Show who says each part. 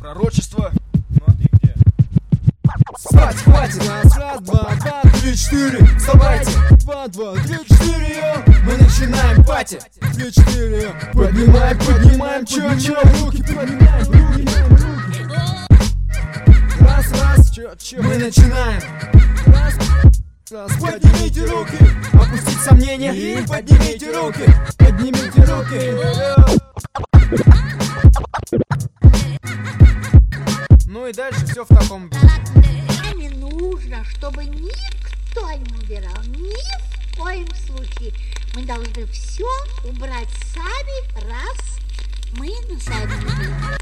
Speaker 1: Пророчество. Ну а ты где?
Speaker 2: Спать хватит! Раз, два, три, четыре. Вставайте! 2, 2, 3, 4, йо! Мы начинаем пати! 3, 4, йо! Поднимаем, чё, руки поднимаем, руки! Раз, чё, мы начинаем! Раз, поднимите руки! Опустить сомнения и поднимите руки! Поднимите руки!
Speaker 1: Ну и дальше все в таком духе.
Speaker 3: Не нужно, чтобы никто не убирал. Ни в коем случае. Мы должны все убрать сами, раз мы на сами.